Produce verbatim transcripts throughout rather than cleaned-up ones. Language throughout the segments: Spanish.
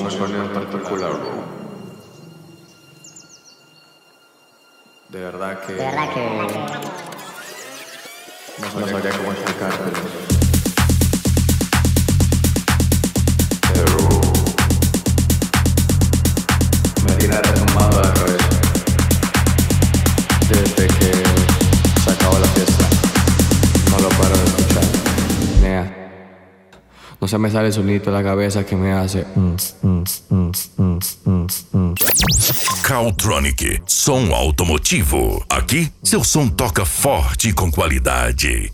un sonido en particular, bro. De verdad que... De verdad que... No, no sabría cómo explicártelo. Me tiene retumbando la cabeza desde que se acabó la fiesta. No lo paro de escuchar. Nea. No se me sale el sonido de la cabeza que me hace. Caltronic, som automotivo. Aqui, seu som toca forte e com qualidade.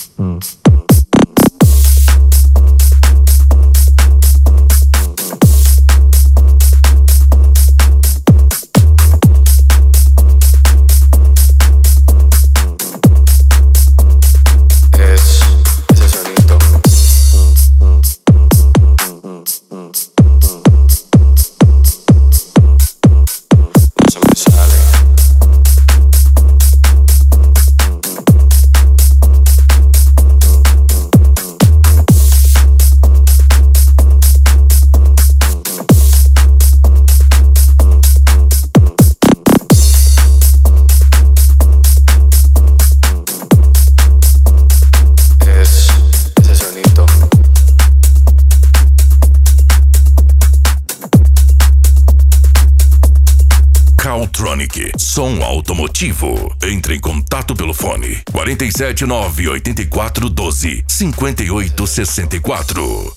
Caltronic, som automotivo. Entre em contato pelo fone quatro sete nove oito quatro um dois cinco oito seis quatro.